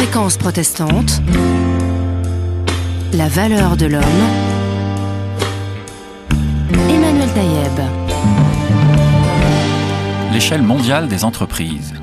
Fréquence protestante, la valeur de l'homme, Emmanuel Taïeb. L'échelle mondiale des entreprises.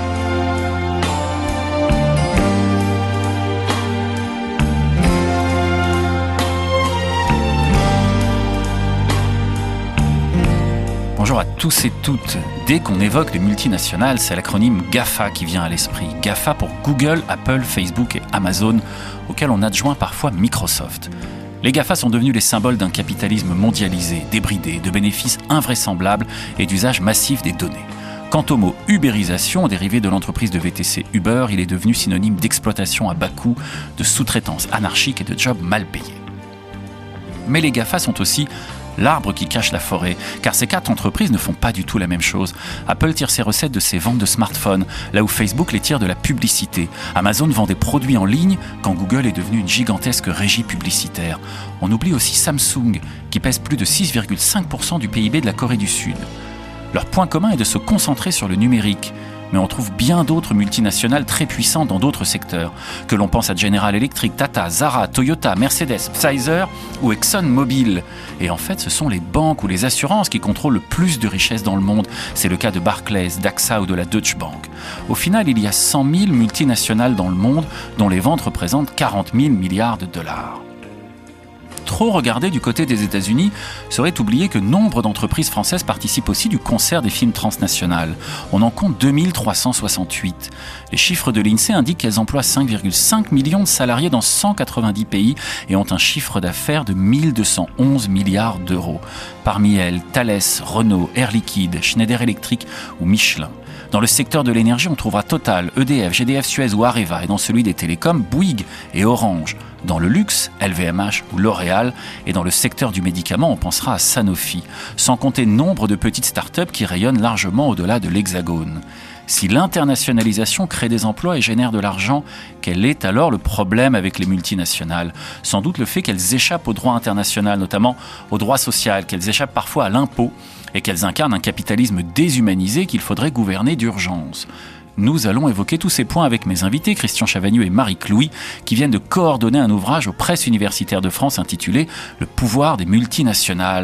Bonjour à tous et toutes. Dès qu'on évoque les multinationales, c'est l'acronyme GAFA qui vient à l'esprit. GAFA pour Google, Apple, Facebook et Amazon, auquel on adjoint parfois Microsoft. Les GAFA sont devenus les symboles d'un capitalisme mondialisé, débridé, de bénéfices invraisemblables et d'usage massif des données. Quant au mot ubérisation, dérivé de l'entreprise de VTC Uber, il est devenu synonyme d'exploitation à bas coût, de sous-traitance anarchique et de jobs mal payés. Mais les GAFA sont aussi l'arbre qui cache la forêt, car ces quatre entreprises ne font pas du tout la même chose. Apple tire ses recettes de ses ventes de smartphones, là où Facebook les tire de la publicité. Amazon vend des produits en ligne, quand Google est devenu une gigantesque régie publicitaire. On oublie aussi Samsung, qui pèse plus de 6,5% du PIB de la Corée du Sud. Leur point commun est de se concentrer sur le numérique. Mais on trouve bien d'autres multinationales très puissantes dans d'autres secteurs. Que l'on pense à General Electric, Tata, Zara, Toyota, Mercedes, Pfizer ou ExxonMobil. Et en fait, ce sont les banques ou les assurances qui contrôlent le plus de richesses dans le monde. C'est le cas de Barclays, d'AXA ou de la Deutsche Bank. Au final, il y a 100 000 multinationales dans le monde, dont les ventes représentent 40 000 milliards de dollars. Trop regarder du côté des États-Unis serait oublier que nombre d'entreprises françaises participent aussi du concert des films transnationales. On en compte 2368. Les chiffres de l'INSEE indiquent qu'elles emploient 5,5 millions de salariés dans 190 pays et ont un chiffre d'affaires de 1211 milliards d'euros. Parmi elles, Thales, Renault, Air Liquide, Schneider Electric ou Michelin. Dans le secteur de l'énergie, on trouvera Total, EDF, GDF Suez ou Areva, et dans celui des télécoms, Bouygues et Orange. Dans le luxe, LVMH ou L'Oréal, et dans le secteur du médicament, on pensera à Sanofi, sans compter nombre de petites startups qui rayonnent largement au-delà de l'Hexagone. Si l'internationalisation crée des emplois et génère de l'argent, quel est alors le problème avec les multinationales ? Sans doute le fait qu'elles échappent au droit international, notamment au droit social, qu'elles échappent parfois à l'impôt et qu'elles incarnent un capitalisme déshumanisé qu'il faudrait gouverner d'urgence. Nous allons évoquer tous ces points avec mes invités, Christian Chavagneux et Marie Clouy, qui viennent de coordonner un ouvrage aux presses universitaires de France intitulé « Le pouvoir des multinationales ».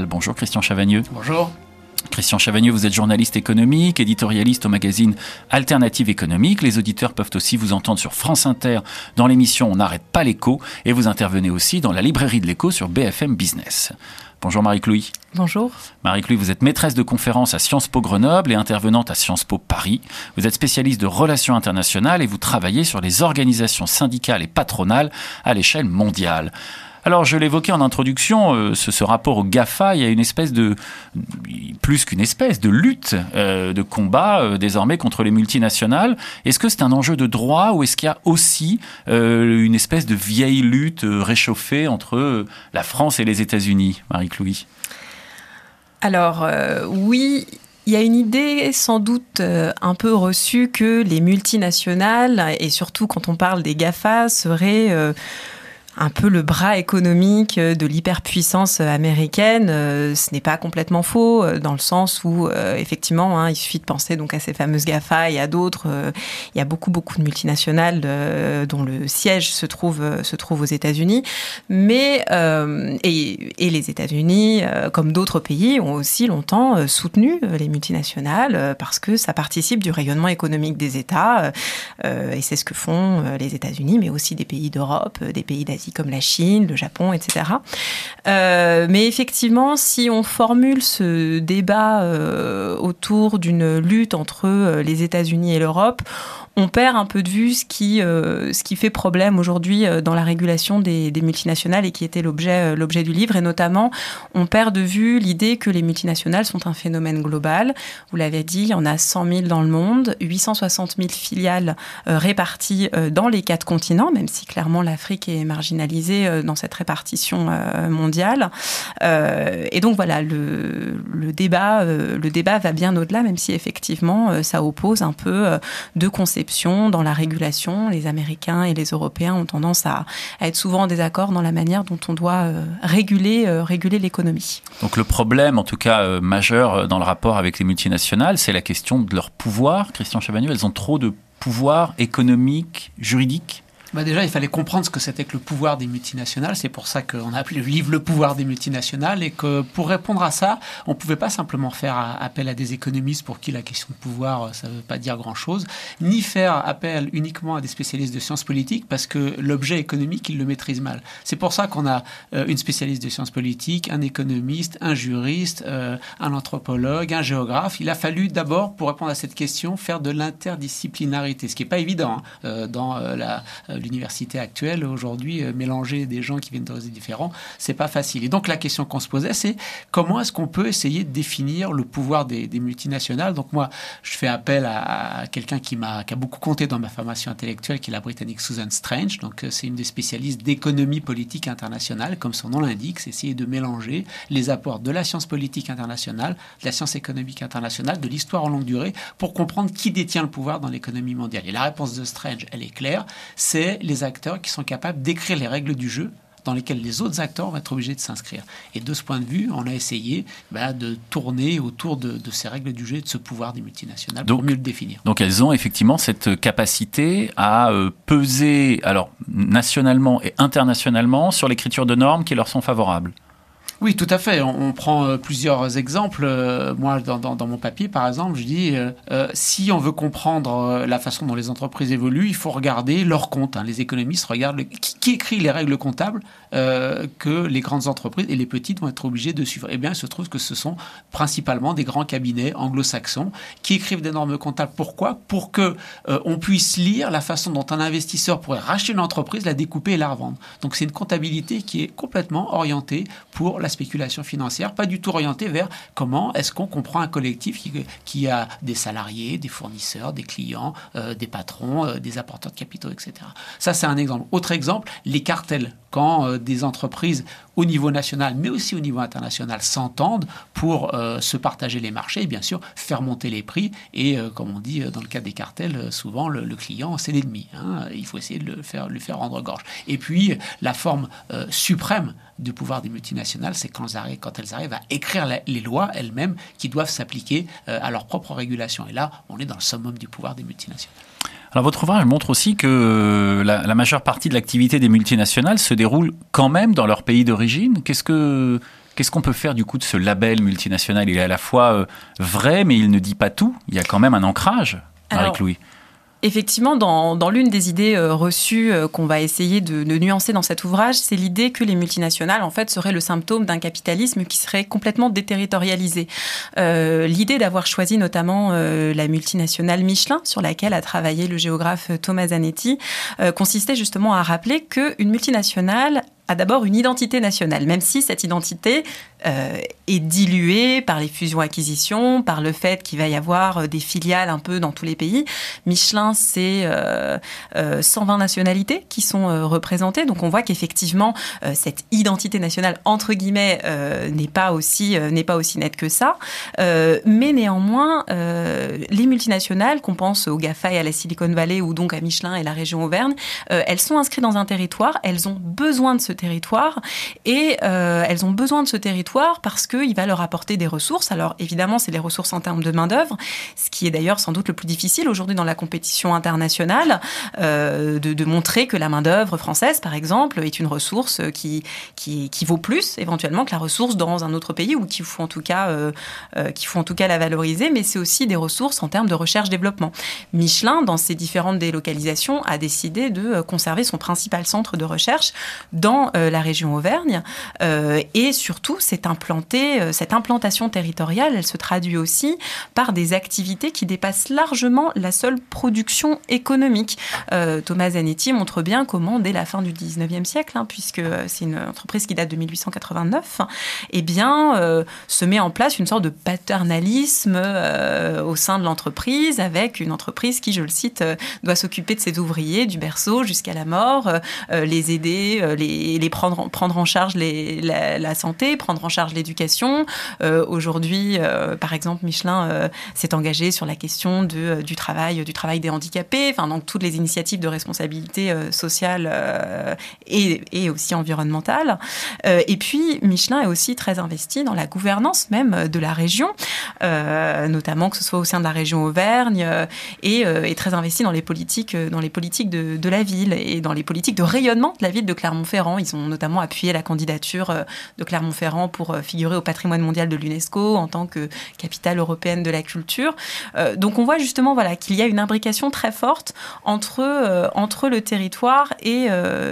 Bonjour Christian Chavagneux. Bonjour. Christian Chavagneux, vous êtes journaliste économique, éditorialiste au magazine Alternative économique. Les auditeurs peuvent aussi vous entendre sur France Inter dans l'émission On n'arrête pas l'écho et vous intervenez aussi dans la librairie de l'écho sur BFM Business. Bonjour Marie Clouy. Bonjour. Marie Clouy, vous êtes maîtresse de conférences à Sciences Po Grenoble et intervenante à Sciences Po Paris. Vous êtes spécialiste de relations internationales et vous travaillez sur les organisations syndicales et patronales à l'échelle mondiale. Alors, je l'évoquais en introduction, ce rapport au GAFA, il y a une espèce de, plus qu'une espèce, de lutte, de combat désormais contre les multinationales. Est-ce que c'est un enjeu de droit ou est-ce qu'il y a aussi une espèce de vieille lutte réchauffée entre la France et les États-Unis, Marie Clouy ? Alors, oui. Il y a une idée sans doute un peu reçue que les multinationales, et surtout quand on parle des GAFA, seraient un peu le bras économique de l'hyperpuissance américaine. Ce n'est pas complètement faux, dans le sens où, effectivement, il suffit de penser donc à ces fameuses GAFA et à d'autres. Il y a beaucoup de multinationales dont le siège se trouve aux États-Unis. Mais, et les États-Unis, comme d'autres pays, ont aussi longtemps soutenu les multinationales parce que ça participe du rayonnement économique des États. Et c'est ce que font les États-Unis, mais aussi des pays d'Europe, des pays d'Asie comme la Chine, le Japon, etc. Mais effectivement, si on formule ce débat autour d'une lutte entre les États-Unis et l'Europe, on perd un peu de vue ce qui fait problème aujourd'hui dans la régulation des multinationales et qui était l'objet du livre. Et notamment, on perd de vue l'idée que les multinationales sont un phénomène global. Vous l'avez dit, il y en a 100 000 dans le monde, 860 000 filiales réparties dans les 4 continents, même si clairement l'Afrique est marginalisée dans cette répartition mondiale. Et donc voilà, le débat va bien au-delà, même si effectivement ça oppose un peu deux conceptions dans la régulation. Les Américains et les Européens ont tendance à être souvent en désaccord dans la manière dont on doit réguler l'économie. Donc le problème, en tout cas majeur dans le rapport avec les multinationales, c'est la question de leur pouvoir. Christian Chavagneux, elles ont trop de pouvoir économique, juridique ? Déjà, il fallait comprendre ce que c'était que le pouvoir des multinationales. C'est pour ça qu'on a appelé le livre « Le pouvoir des multinationales » et que pour répondre à ça, on ne pouvait pas simplement faire appel à des économistes pour qui la question de pouvoir, ça ne veut pas dire grand-chose, ni faire appel uniquement à des spécialistes de sciences politiques parce que l'objet économique, ils le maîtrisent mal. C'est pour ça qu'on a une spécialiste de sciences politiques, un économiste, un juriste, un anthropologue, un géographe. Il a fallu d'abord, pour répondre à cette question, faire de l'interdisciplinarité, ce qui n'est pas évident dans l'université actuelle. Aujourd'hui, mélanger des gens qui viennent d'horizons différents, c'est pas facile. Et donc la question qu'on se posait, c'est comment est-ce qu'on peut essayer de définir le pouvoir des multinationales. Donc moi, je fais appel à quelqu'un qui a beaucoup compté dans ma formation intellectuelle, qui est la Britannique Susan Strange. Donc c'est une des spécialistes d'économie politique internationale, comme son nom l'indique, c'est essayer de mélanger les apports de la science politique internationale, de la science économique internationale, de l'histoire en longue durée, pour comprendre qui détient le pouvoir dans l'économie mondiale. Et la réponse de Strange, elle est claire, c'est les acteurs qui sont capables d'écrire les règles du jeu dans lesquels les autres acteurs vont être obligés de s'inscrire. Et de ce point de vue, on a essayé de tourner autour de ces règles du jeu et de ce pouvoir des multinationales pour mieux le définir. Donc elles ont effectivement cette capacité à peser alors, nationalement et internationalement sur l'écriture de normes qui leur sont favorables. Oui, tout à fait. On prend plusieurs exemples. Moi, dans mon papier, par exemple, je dis si on veut comprendre la façon dont les entreprises évoluent, il faut regarder leurs comptes. Les économistes regardent qui écrit les règles comptables que les grandes entreprises et les petites vont être obligées de suivre. Eh bien, il se trouve que ce sont principalement des grands cabinets anglo-saxons qui écrivent des normes comptables. Pourquoi ? Pour que on puisse lire la façon dont un investisseur pourrait racheter une entreprise, la découper et la revendre. Donc, c'est une comptabilité qui est complètement orientée pour la spéculation financière, pas du tout orientée vers comment est-ce qu'on comprend un collectif qui a des salariés, des fournisseurs, des clients, des patrons, des apporteurs de capitaux, etc. Ça, c'est un exemple. Autre exemple, les cartels. Quand des entreprises au niveau national, mais aussi au niveau international, s'entendent pour se partager les marchés et bien sûr faire monter les prix. Et comme on dit dans le cas des cartels, souvent le client, c'est l'ennemi. Il faut essayer de lui faire rendre gorge. Et puis, la forme suprême du pouvoir des multinationales, c'est quand elles arrivent à écrire les lois elles-mêmes qui doivent s'appliquer à leur propre régulation. Et là, on est dans le summum du pouvoir des multinationales. Alors votre ouvrage montre aussi que la majeure partie de l'activité des multinationales se déroule quand même dans leur pays d'origine. Qu'est-ce qu'on peut faire du coup de ce label multinational ? Il est à la fois vrai, mais il ne dit pas tout. Il y a quand même un ancrage, Marie-Chloé. Effectivement, dans l'une des idées reçues qu'on va essayer de nuancer dans cet ouvrage, c'est l'idée que les multinationales, en fait, seraient le symptôme d'un capitalisme qui serait complètement déterritorialisé. L'idée d'avoir choisi notamment la multinationale Michelin, sur laquelle a travaillé le géographe Thomas Zanetti, consistait justement à rappeler qu'une multinationale a d'abord une identité nationale, même si cette identité est diluée par les fusions-acquisitions, par le fait qu'il va y avoir des filiales un peu dans tous les pays. Michelin, c'est 120 nationalités qui sont représentées. Donc on voit qu'effectivement, cette identité nationale, entre guillemets, n'est pas aussi nette que ça. Mais néanmoins, les multinationales, qu'on pense aux GAFA et à la Silicon Valley, ou donc à Michelin et la région Auvergne, elles sont inscrites dans un territoire, elles ont besoin de ce territoire et elles ont besoin de ce territoire parce qu'il va leur apporter des ressources. Alors évidemment, c'est les ressources en termes de main-d'œuvre, ce qui est d'ailleurs sans doute le plus difficile aujourd'hui dans la compétition internationale, de montrer que la main-d'œuvre française, par exemple, est une ressource qui vaut plus éventuellement que la ressource dans un autre pays ou qu'il faut en tout cas la valoriser, mais c'est aussi des ressources en termes de recherche-développement. Michelin, dans ses différentes délocalisations, a décidé de conserver son principal centre de recherche dans la région Auvergne et surtout cette implantation territoriale, elle se traduit aussi par des activités qui dépassent largement la seule production économique. Thomas Zanetti montre bien comment, dès la fin du 19e siècle, puisque c'est une entreprise qui date de 1889, se met en place une sorte de paternalisme au sein de l'entreprise, avec une entreprise qui, je le cite, doit s'occuper de ses ouvriers du berceau jusqu'à la mort, les aider, les prendre en charge la santé, prendre prendre en charge l'éducation. Aujourd'hui, par exemple, Michelin s'est engagé sur la question du travail des handicapés, enfin, donc toutes les initiatives de responsabilité sociale et aussi environnementale. Et puis, Michelin est aussi très investi dans la gouvernance même de la région, notamment que ce soit au sein de la région Auvergne, et est très investi dans les politiques de la ville et dans les politiques de rayonnement de la ville de Clermont-Ferrand. Ils ont notamment appuyé la candidature de Clermont-Ferrand pour figurer au patrimoine mondial de l'UNESCO en tant que capitale européenne de la culture. Donc on voit justement qu'il y a une imbrication très forte entre le territoire et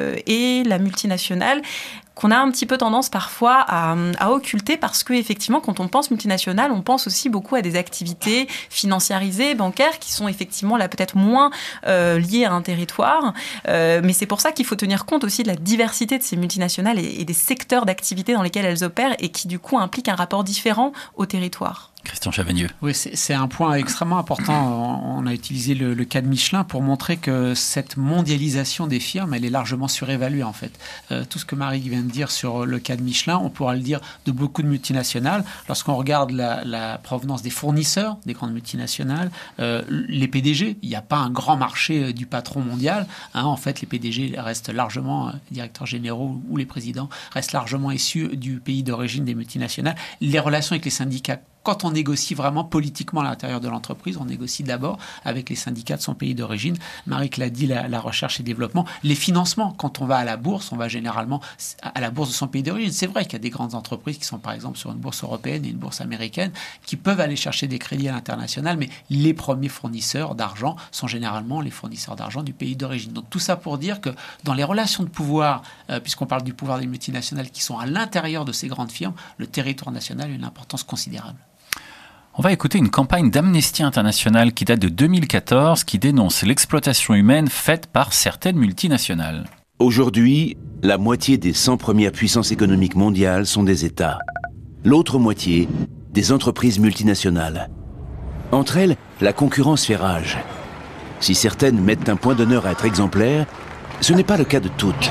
la multinationale, qu'on a un petit peu tendance parfois à occulter, parce que effectivement, quand on pense multinationale, on pense aussi beaucoup à des activités financiarisées, bancaires, qui sont effectivement là peut-être moins liées à un territoire. Mais c'est pour ça qu'il faut tenir compte aussi de la diversité de ces multinationales et des secteurs d'activité dans lesquels elles opèrent, et qui du coup impliquent un rapport différent au territoire. Christian Chavagneux. Oui, c'est un point extrêmement important. On a utilisé le cas de Michelin pour montrer que cette mondialisation des firmes, elle est largement surévaluée en fait. Tout ce que Marie vient de dire sur le cas de Michelin, on pourra le dire de beaucoup de multinationales. Lorsqu'on regarde la provenance des fournisseurs des grandes multinationales, les PDG, il n'y a pas un grand marché du patron mondial. En fait, les PDG restent largement, directeurs généraux ou les présidents, restent largement issus du pays d'origine des multinationales. Les relations avec les syndicats, quand on négocie vraiment politiquement à l'intérieur de l'entreprise, on négocie d'abord avec les syndicats de son pays d'origine. Marie l'a dit, la recherche et développement. Les financements, quand on va à la bourse, on va généralement à la bourse de son pays d'origine. C'est vrai qu'il y a des grandes entreprises qui sont par exemple sur une bourse européenne et une bourse américaine qui peuvent aller chercher des crédits à l'international, mais les premiers fournisseurs d'argent sont généralement les fournisseurs d'argent du pays d'origine. Donc tout ça pour dire que dans les relations de pouvoir, puisqu'on parle du pouvoir des multinationales qui sont à l'intérieur de ces grandes firmes, le territoire national a une importance considérable. On va écouter une campagne d'Amnesty International qui date de 2014, qui dénonce l'exploitation humaine faite par certaines multinationales. Aujourd'hui, la moitié des 100 premières puissances économiques mondiales sont des États. L'autre moitié, des entreprises multinationales. Entre elles, la concurrence fait rage. Si certaines mettent un point d'honneur à être exemplaires, ce n'est pas le cas de toutes.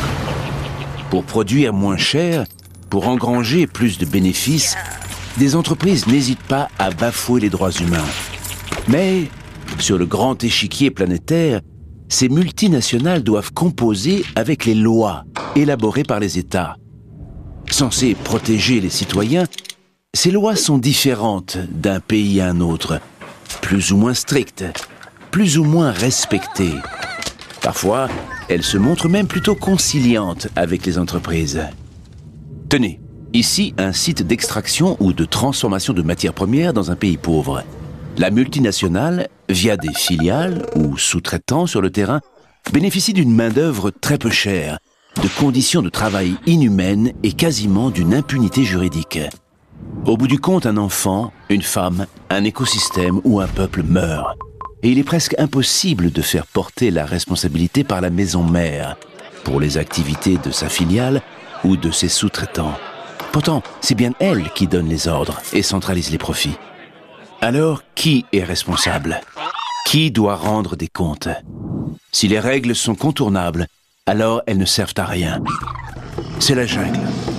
Pour produire moins cher, pour engranger plus de bénéfices, des entreprises n'hésitent pas à bafouer les droits humains. Mais, sur le grand échiquier planétaire, ces multinationales doivent composer avec les lois élaborées par les États. Censées protéger les citoyens, ces lois sont différentes d'un pays à un autre, plus ou moins strictes, plus ou moins respectées. Parfois, elles se montrent même plutôt conciliantes avec les entreprises. Tenez, ici, un site d'extraction ou de transformation de matières premières dans un pays pauvre. La multinationale, via des filiales ou sous-traitants sur le terrain, bénéficie d'une main-d'œuvre très peu chère, de conditions de travail inhumaines et quasiment d'une impunité juridique. Au bout du compte, un enfant, une femme, un écosystème ou un peuple meurt. Et il est presque impossible de faire porter la responsabilité par la maison mère pour les activités de sa filiale ou de ses sous-traitants. Pourtant, c'est bien elle qui donne les ordres et centralise les profits. Alors, qui est responsable ? Qui doit rendre des comptes ? Si les règles sont contournables, alors elles ne servent à rien. C'est la jungle.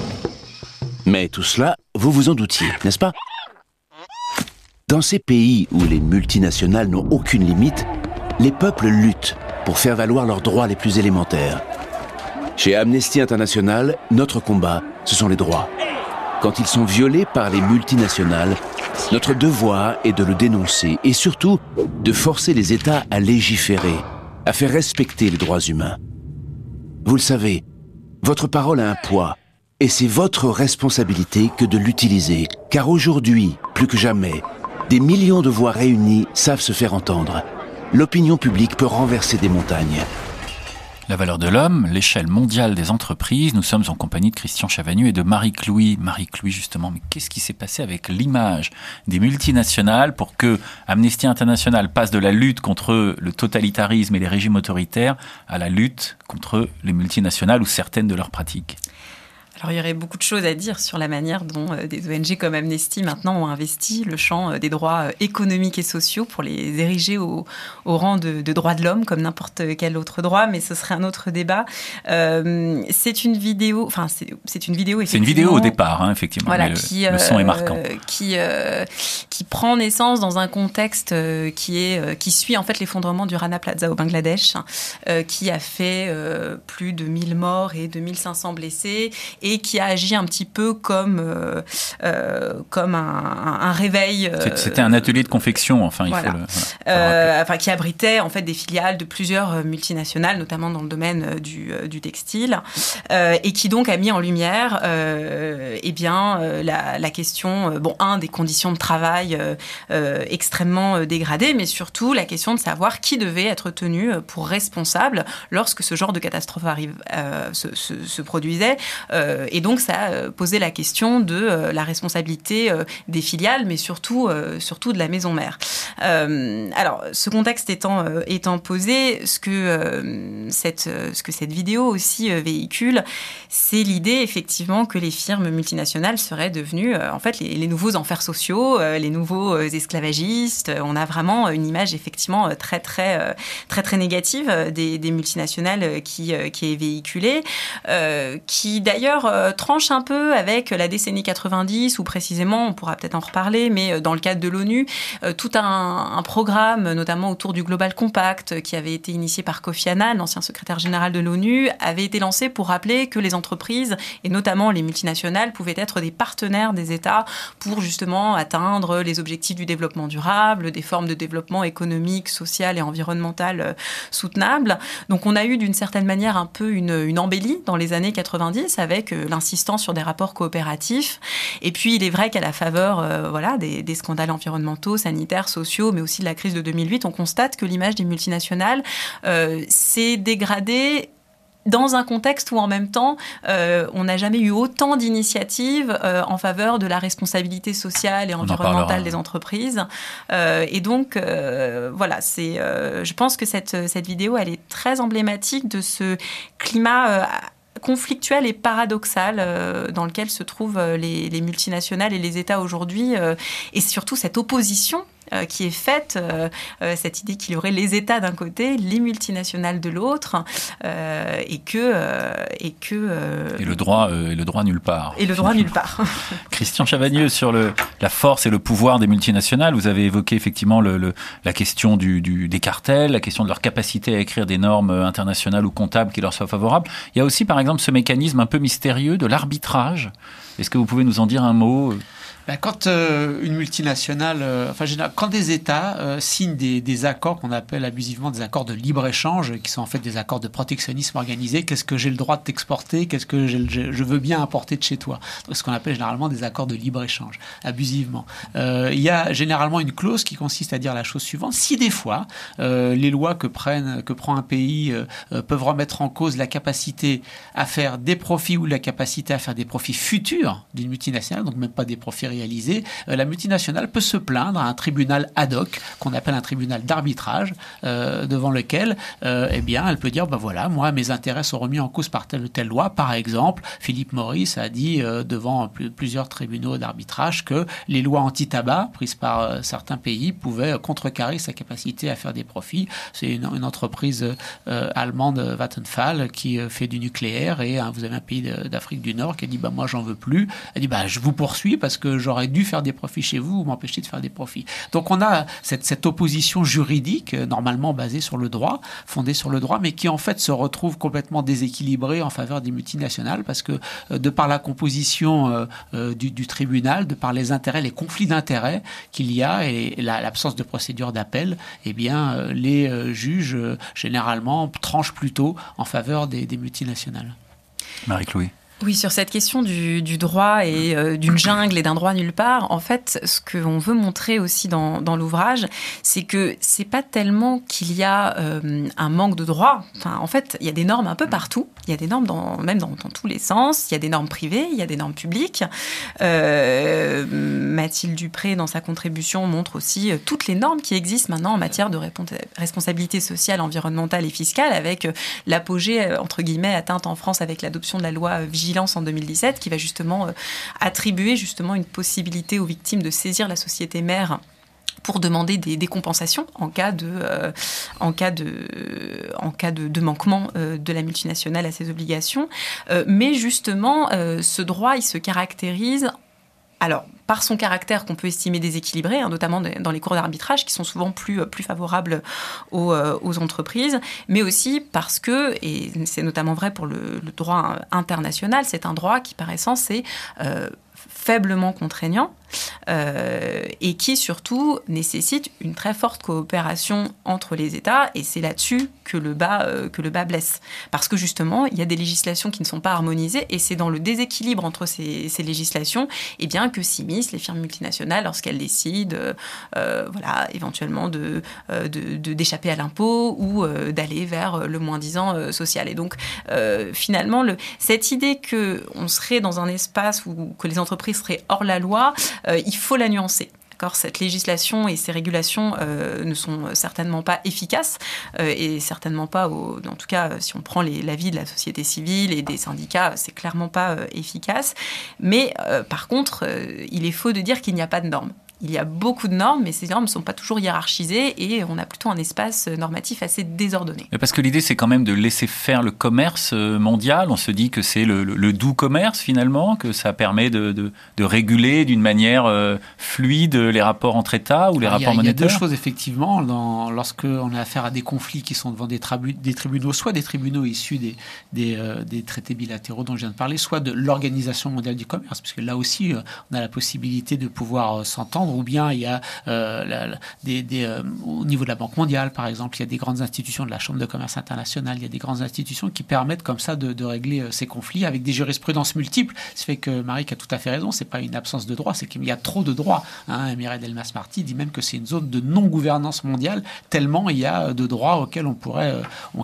Mais tout cela, vous vous en doutiez, n'est-ce pas ? Dans ces pays où les multinationales n'ont aucune limite, les peuples luttent pour faire valoir leurs droits les plus élémentaires. Chez Amnesty International, notre combat, ce sont les droits. Quand ils sont violés par les multinationales, notre devoir est de le dénoncer et surtout de forcer les États à légiférer, à faire respecter les droits humains. Vous le savez, votre parole a un poids et c'est votre responsabilité que de l'utiliser. Car aujourd'hui, plus que jamais, des millions de voix réunies savent se faire entendre. L'opinion publique peut renverser des montagnes. La valeur de l'homme, l'échelle mondiale des entreprises. Nous sommes en compagnie de Christian Chavagneux et de Marie Clouy. Marie Clouy, justement, mais qu'est-ce qui s'est passé avec l'image des multinationales pour que Amnesty International passe de la lutte contre le totalitarisme et les régimes autoritaires à la lutte contre les multinationales ou certaines de leurs pratiques ? Alors, il y aurait beaucoup de choses à dire sur la manière dont des ONG comme Amnesty maintenant ont investi le champ des droits économiques et sociaux pour les ériger au rang de droits de l'homme comme n'importe quel autre droit, mais ce serait un autre débat. C'est une vidéo, c'est une vidéo effectivement. C'est une vidéo au départ, hein, effectivement. Voilà, le son est marquant. Qui prend naissance dans un contexte qui suit en fait l'effondrement du Rana Plaza au Bangladesh, qui a fait plus de 1000 morts et 2500 blessés, et qui a agi un petit peu comme un réveil. C'était un atelier de confection, enfin, il faut qui abritait en fait des filiales de plusieurs multinationales, notamment dans le domaine du textile, et qui donc a mis en lumière la question, des conditions de travail extrêmement dégradées, mais surtout la question de savoir qui devait être tenu pour responsable lorsque ce genre de catastrophe se produisait. Et donc, ça a posé la question de la responsabilité des filiales, mais surtout de la maison mère. Alors, ce contexte étant posé, ce que cette vidéo aussi véhicule, c'est l'idée, effectivement, que les firmes multinationales seraient devenues, en fait, les nouveaux enfers sociaux, les nouveaux esclavagistes. On a vraiment une image, effectivement, très, très, très, très négative des multinationales qui est véhiculée, qui, d'ailleurs, tranche un peu avec la décennie 90, où précisément, on pourra peut-être en reparler, mais dans le cadre de l'ONU, tout un programme, notamment autour du Global Compact, qui avait été initié par Kofi Annan, l'ancien secrétaire général de l'ONU, avait été lancé pour rappeler que les entreprises, et notamment les multinationales, pouvaient être des partenaires des États pour justement atteindre les objectifs du développement durable, des formes de développement économique, social et environnemental soutenables. Donc on a eu d'une certaine manière un peu une embellie dans les années 90 avec l'insistance sur des rapports coopératifs. Et puis il est vrai qu'à la faveur des scandales environnementaux, sanitaires, sociaux, mais aussi de la crise de 2008, on constate que l'image des multinationales s'est dégradée dans un contexte où, en même temps, on n'a jamais eu autant d'initiatives en faveur de la responsabilité sociale et environnementale des entreprises. Et donc, je pense que cette vidéo, elle est très emblématique de ce climat conflictuel et paradoxal dans lequel se trouvent les multinationales et les États aujourd'hui, et surtout cette opposition qui est faite, cette idée qu'il y aurait les États d'un côté, les multinationales de l'autre, et le droit nulle part. Et le droit nulle part. Christian Chavagneux, sur la force et le pouvoir des multinationales, vous avez évoqué effectivement la question des cartels, la question de leur capacité à écrire des normes internationales ou comptables qui leur soient favorables. Il y a aussi, par exemple, ce mécanisme un peu mystérieux de l'arbitrage. Est-ce que vous pouvez nous en dire un mot ? Quand une multinationale, quand des États signent des accords qu'on appelle abusivement des accords de libre-échange, qui sont en fait des accords de protectionnisme organisé, qu'est-ce que j'ai le droit de t'exporter, qu'est-ce que je veux bien importer de chez toi. Donc, ce qu'on appelle généralement des accords de libre-échange, abusivement. Il y a généralement une clause qui consiste à dire la chose suivante: si des fois les lois que prend un pays peuvent remettre en cause la capacité à faire des profits ou la capacité à faire des profits futurs d'une multinationale, donc même pas des profits réalisés, la multinationale peut se plaindre à un tribunal ad hoc, qu'on appelle un tribunal d'arbitrage, devant lequel elle peut dire moi mes intérêts sont remis en cause par telle ou telle loi. Par exemple, Philip Morris a dit devant plusieurs tribunaux d'arbitrage que les lois anti-tabac prises par certains pays pouvaient contrecarrer sa capacité à faire des profits. C'est une entreprise allemande, Vattenfall, qui fait du nucléaire, et vous avez un pays d'Afrique du Nord qui a dit moi j'en veux plus. Elle dit je vous poursuis parce que j'aurais dû faire des profits chez vous, ou m'empêcher de faire des profits. Donc on a cette opposition juridique, normalement basée sur le droit, fondée sur le droit, mais qui en fait se retrouve complètement déséquilibrée en faveur des multinationales, parce que de par la composition du tribunal, de par les intérêts, les conflits d'intérêts qu'il y a, et l'absence de procédure d'appel, les juges généralement tranchent plutôt en faveur des multinationales. Marie-Chloé. Oui, sur cette question du droit et d'une jungle et d'un droit nulle part, en fait, ce qu'on veut montrer aussi dans l'ouvrage, c'est que c'est pas tellement qu'il y a un manque de droit. Enfin, en fait, il y a des normes un peu partout. Il y a des normes même dans tous les sens. Il y a des normes privées, il y a des normes publiques. Mathilde Dupré, dans sa contribution, montre aussi toutes les normes qui existent maintenant en matière de responsabilité sociale, environnementale et fiscale, avec l'apogée, entre guillemets, atteinte en France avec l'adoption de la loi Vigilance, vigilance en 2017 qui va justement attribuer justement une possibilité aux victimes de saisir la société mère pour demander des compensations en cas de manquement de la multinationale à ses obligations. Mais justement, ce droit, il se caractérise par son caractère qu'on peut estimer déséquilibré, notamment dans les cours d'arbitrage qui sont souvent plus favorables aux entreprises, mais aussi parce que, et c'est notamment vrai pour le droit international, c'est un droit qui par essence est faiblement contraignant et qui surtout nécessite une très forte coopération entre les États, et c'est là-dessus que le bas blesse. Parce que justement, il y a des législations qui ne sont pas harmonisées, et c'est dans le déséquilibre entre ces législations que s'immiscent les firmes multinationales lorsqu'elles décident éventuellement d'échapper à l'impôt ou d'aller vers le moins-disant social. Et donc, finalement, cette idée qu'on serait dans un espace où que les entreprises seraient hors la loi, il faut la nuancer. Cette législation et ces régulations ne sont certainement pas efficaces et certainement pas, en tout cas, si on prend l'avis de la société civile et des syndicats, c'est clairement pas efficace. Mais par contre, il est faux de dire qu'il n'y a pas de normes. Il y a beaucoup de normes, mais ces normes ne sont pas toujours hiérarchisées et on a plutôt un espace normatif assez désordonné. Parce que l'idée, c'est quand même de laisser faire le commerce mondial. On se dit que c'est le doux commerce, finalement, que ça permet de réguler d'une manière fluide les rapports entre États ou les rapports monétaires. Il y a deux choses, effectivement. Lorsqu'on a affaire à des conflits qui sont devant des tribunaux, soit des tribunaux issus des traités bilatéraux dont je viens de parler, soit de l'Organisation mondiale du commerce, parce que là aussi, on a la possibilité de pouvoir s'entendre, ou bien il y a au niveau de la Banque mondiale, par exemple, il y a des grandes institutions de la Chambre de commerce internationale, il y a des grandes institutions qui permettent comme ça de régler ces conflits avec des jurisprudences multiples. Ce fait que Maric a tout à fait raison, c'est pas une absence de droit, c'est qu'il y a trop de droits. Mireille Delmas-Marty dit même que c'est une zone de non-gouvernance mondiale, tellement il y a de droits auxquels on pourrait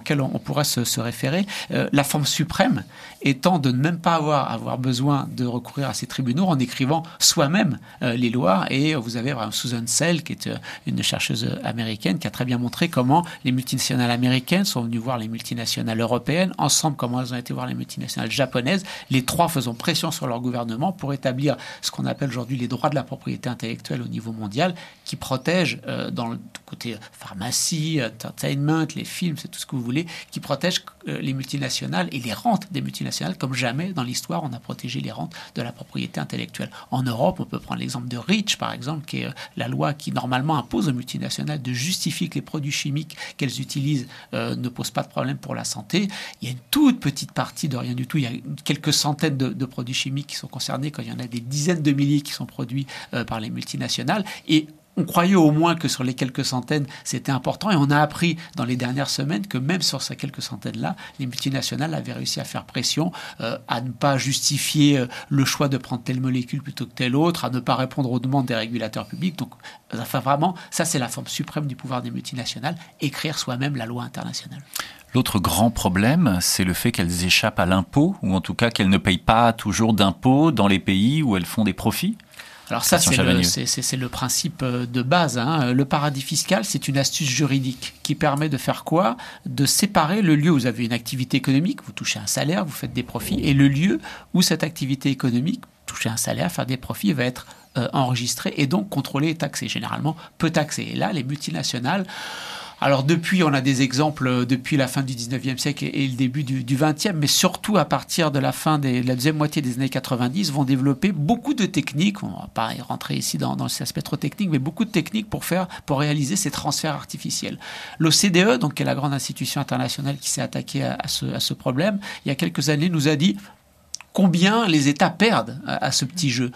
se référer. La forme suprême étant de ne même pas avoir besoin de recourir à ces tribunaux en écrivant soi-même les lois. Et vous avez Susan Sell, qui est une chercheuse américaine, qui a très bien montré comment les multinationales américaines sont venues voir les multinationales européennes, ensemble comment elles ont été voir les multinationales japonaises, les trois faisant pression sur leur gouvernement pour établir ce qu'on appelle aujourd'hui les droits de la propriété intellectuelle au niveau mondial, qui protègent dans le côté pharmacie, entertainment, les films, c'est tout ce que vous voulez, qui protègent les multinationales et les rentes des multinationales comme jamais dans l'histoire on a protégé les rentes de la propriété intellectuelle. En Europe, on peut prendre l'exemple de REACH, par exemple, qui est la loi qui normalement impose aux multinationales de justifier que les produits chimiques qu'elles utilisent ne posent pas de problème pour la santé. Il y a une toute petite partie de rien du tout. Il y a quelques centaines de produits chimiques qui sont concernés quand il y en a des dizaines de milliers qui sont produits par les multinationales. Et on croyait au moins que sur les quelques centaines, c'était important. Et on a appris dans les dernières semaines que même sur ces quelques centaines-là, les multinationales avaient réussi à faire pression, à ne pas justifier le choix de prendre telle molécule plutôt que telle autre, à ne pas répondre aux demandes des régulateurs publics. Donc, vraiment, ça, c'est la forme suprême du pouvoir des multinationales, écrire soi-même la loi internationale. L'autre grand problème, c'est le fait qu'elles échappent à l'impôt, ou en tout cas qu'elles ne payent pas toujours d'impôts dans les pays où elles font des profits. Alors ça, c'est le principe de base. Le paradis fiscal, c'est une astuce juridique qui permet de faire quoi ? De séparer le lieu où vous avez une activité économique, vous touchez un salaire, vous faites des profits, et le lieu où cette activité économique, toucher un salaire, faire des profits, va être enregistré et donc contrôlé et taxé. Généralement, peu taxé. Et là, les multinationales... Alors on a des exemples depuis la fin du 19e siècle et le début du 20e, mais surtout à partir de la la deuxième moitié des années 90, vont développer beaucoup de techniques, on ne va pas y rentrer ici dans ces aspects trop techniques, mais beaucoup de techniques pour réaliser ces transferts artificiels. L'OCDE, donc, qui est la grande institution internationale qui s'est attaquée à ce problème, il y a quelques années, nous a dit combien les États perdent à ce petit jeu.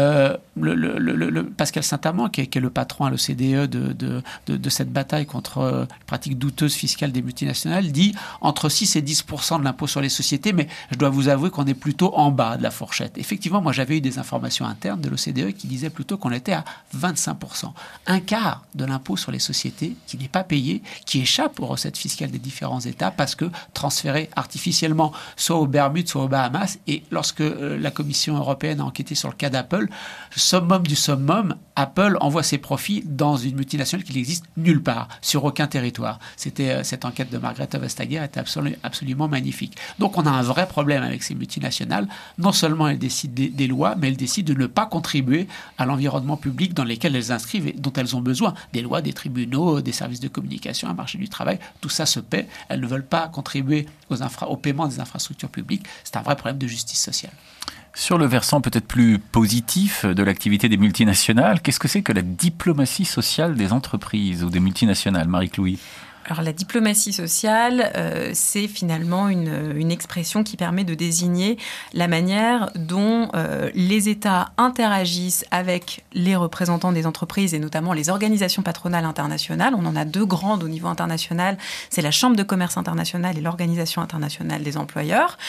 Pascal Saint-Amand, qui est le patron à l'OCDE de cette bataille contre les pratiques douteuses fiscales des multinationales, dit entre 6 et 10% de l'impôt sur les sociétés, mais je dois vous avouer qu'on est plutôt en bas de la fourchette. Effectivement, moi j'avais eu des informations internes de l'OCDE qui disaient plutôt qu'on était à 25%. Un quart de l'impôt sur les sociétés qui n'est pas payé, qui échappe aux recettes fiscales des différents États parce que transféré artificiellement soit aux Bermudes, soit aux Bahamas, et lorsque la Commission européenne a enquêté sur le cas d'Apple, summum du summum, Apple envoie ses profits dans une multinationale qui n'existe nulle part, sur aucun territoire. Cette enquête de Margrethe Vestager était absolument magnifique. Donc on a un vrai problème avec ces multinationales. Non seulement elles décident des lois, mais elles décident de ne pas contribuer à l'environnement public dans lequel elles inscrivent et dont elles ont besoin. Des lois, des tribunaux, des services de communication, un marché du travail, tout ça se paie. Elles ne veulent pas contribuer au paiement des infrastructures publiques. C'est un vrai problème de justice sociale. Sur le versant peut-être plus positif de l'activité des multinationales, qu'est-ce que c'est que la diplomatie sociale des entreprises ou des multinationales, Marie-Chlouy ? Alors la diplomatie sociale, c'est finalement une expression qui permet de désigner la manière dont les États interagissent avec les représentants des entreprises et notamment les organisations patronales internationales. On en a deux grandes au niveau international, c'est la Chambre de commerce internationale et l'Organisation internationale des employeurs,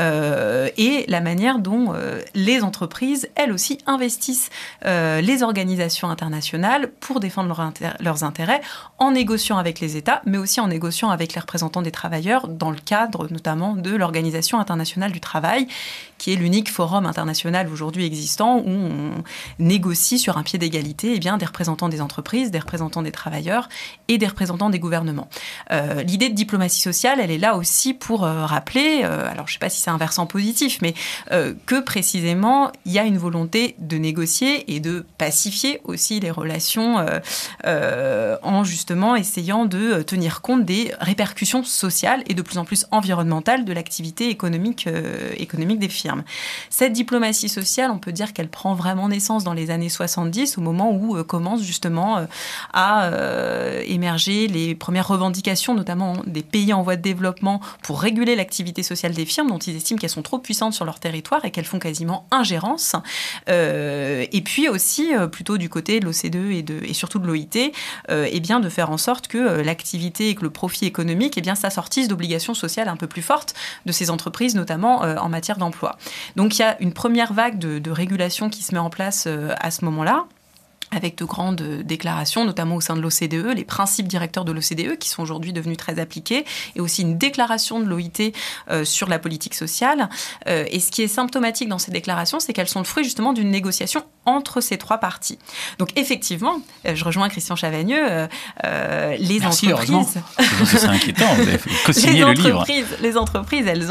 et la manière dont les entreprises, elles aussi, investissent les organisations internationales pour défendre leurs intérêts en négociant avec les États, mais aussi en négociant avec les représentants des travailleurs dans le cadre notamment de l'Organisation internationale du travail, qui est l'unique forum international aujourd'hui existant où on négocie sur un pied d'égalité des représentants des entreprises, des représentants des travailleurs et des représentants des gouvernements. L'idée de diplomatie sociale, elle est là aussi pour rappeler, alors je ne sais pas si c'est un versant positif, mais que précisément, il y a une volonté de négocier et de pacifier aussi les relations en justement essayant de tenir compte des répercussions sociales et de plus en plus environnementales de l'activité économique des firmes. Cette diplomatie sociale, on peut dire qu'elle prend vraiment naissance dans les années 70, au moment où commencent justement à émerger les premières revendications, notamment des pays en voie de développement, pour réguler l'activité sociale des firmes, dont ils estiment qu'elles sont trop puissantes sur leur territoire et qu'elles font quasiment ingérence. Et puis aussi, plutôt du côté de l'OCDE et surtout de l'OIT, de faire en sorte que l'activité et que le profit économique, s'assortisse d'obligations sociales un peu plus fortes de ces entreprises, notamment en matière d'emploi. Donc il y a une première vague de régulation qui se met en place à ce moment-là, avec de grandes déclarations, notamment au sein de l'OCDE, les principes directeurs de l'OCDE, qui sont aujourd'hui devenus très appliqués, et aussi une déclaration de l'OIT sur la politique sociale. Et ce qui est symptomatique dans ces déclarations, c'est qu'elles sont le fruit justement d'une négociation entre ces trois parties. Donc effectivement, je rejoins Christian Chavagneux, les Merci, entreprises... C'est inquiétant, vous avez co-signé le livre. Les entreprises, elles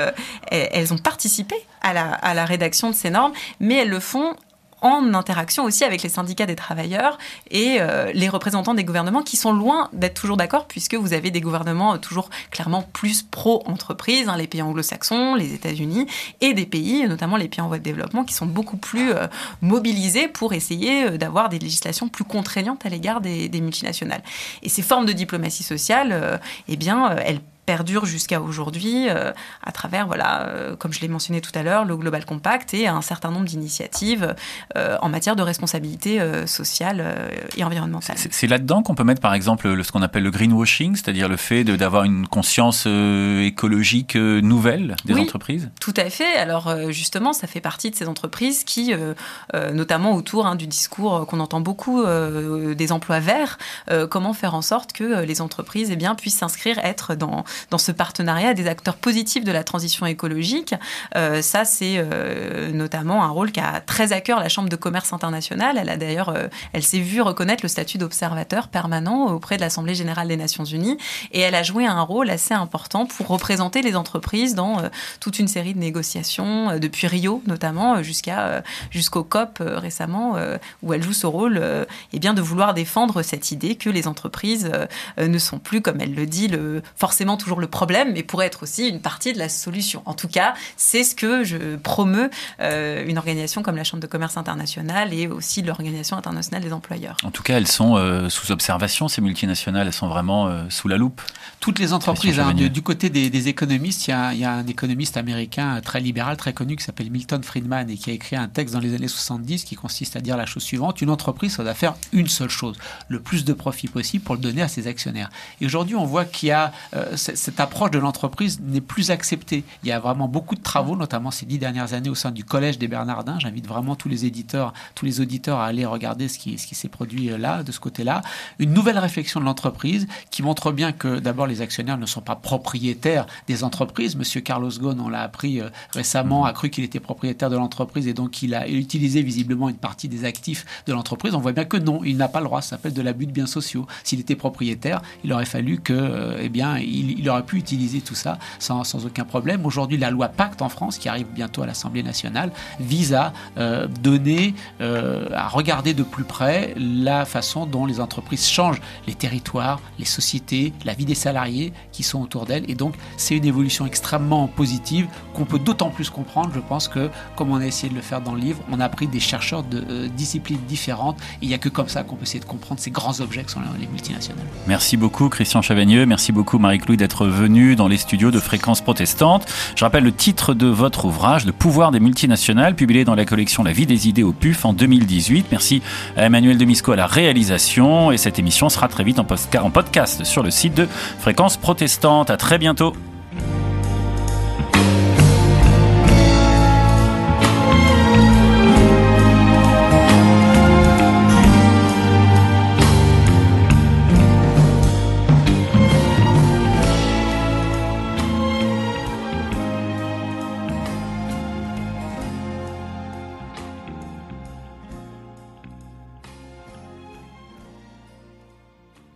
ont participé à la rédaction de ces normes, mais elles le font en interaction aussi avec les syndicats des travailleurs et les représentants des gouvernements qui sont loin d'être toujours d'accord, puisque vous avez des gouvernements toujours clairement plus pro-entreprise, les pays anglo-saxons, les États-Unis, et des pays, notamment les pays en voie de développement, qui sont beaucoup plus mobilisés pour essayer d'avoir des législations plus contraignantes à l'égard des multinationales. Et ces formes de diplomatie sociale, elles perdure jusqu'à aujourd'hui à travers, comme je l'ai mentionné tout à l'heure, le Global Compact et un certain nombre d'initiatives en matière de responsabilité sociale et environnementale. C'est là-dedans qu'on peut mettre par exemple ce qu'on appelle le greenwashing, c'est-à-dire le fait d'avoir une conscience écologique nouvelle des entreprises ? Tout à fait. Alors justement, ça fait partie de ces entreprises qui, notamment autour du discours qu'on entend beaucoup des emplois verts, comment faire en sorte que les entreprises puissent s'inscrire, être dans ce partenariat des acteurs positifs de la transition écologique. Ça, c'est notamment un rôle qu'a très à cœur la Chambre de commerce internationale. Elle s'est vue reconnaître le statut d'observateur permanent auprès de l'Assemblée générale des Nations Unies, et elle a joué un rôle assez important pour représenter les entreprises dans toute une série de négociations, depuis Rio notamment jusqu'au COP récemment, où elle joue ce rôle de vouloir défendre cette idée que les entreprises ne sont plus, comme elle le dit, forcément toujours le problème, mais pourrait être aussi une partie de la solution. En tout cas, c'est ce que je promeut une organisation comme la Chambre de commerce internationale et aussi l'Organisation internationale des employeurs. En tout cas, elles sont sous observation, ces multinationales, elles sont vraiment sous la loupe. Toutes les entreprises, du côté des économistes, il y a un économiste américain très libéral, très connu, qui s'appelle Milton Friedman et qui a écrit un texte dans les années 70 qui consiste à dire la chose suivante: une entreprise, ça doit faire une seule chose, le plus de profit possible pour le donner à ses actionnaires. Et aujourd'hui, on voit qu'il y a cette approche de l'entreprise n'est plus acceptée. Il y a vraiment beaucoup de travaux, notamment ces 10 dernières années au sein du Collège des Bernardins. J'invite vraiment tous les auditeurs à aller regarder ce qui s'est produit là, de ce côté-là. Une nouvelle réflexion de l'entreprise qui montre bien que d'abord les actionnaires ne sont pas propriétaires des entreprises. Monsieur Carlos Ghosn, on l'a appris récemment, a cru qu'il était propriétaire de l'entreprise et donc il a utilisé visiblement une partie des actifs de l'entreprise. On voit bien que non, il n'a pas le droit. Ça s'appelle de l'abus de biens sociaux. S'il était propriétaire, il aurait fallu que, il aurait pu utiliser tout ça sans aucun problème. Aujourd'hui, la loi Pacte en France, qui arrive bientôt à l'Assemblée nationale, vise à à regarder de plus près la façon dont les entreprises changent les territoires, les sociétés, la vie des salariés qui sont autour d'elles. Et donc, c'est une évolution extrêmement positive qu'on peut d'autant plus comprendre, je pense, que, comme on a essayé de le faire dans le livre, on a pris des chercheurs de disciplines différentes. Et il n'y a que comme ça qu'on peut essayer de comprendre ces grands objets que sont les multinationales. Merci beaucoup, Christian Chavagneux. Merci beaucoup, Marie-Chloé, d'être venue dans les studios de Fréquence Protestante. Je rappelle le titre de votre ouvrage, Le pouvoir des multinationales, publié dans la collection La vie des idées au PUF en 2018. Merci à Emmanuel Demisco à la réalisation. Et cette émission sera très vite en podcast sur le site de Fréquence Protestante. À très bientôt.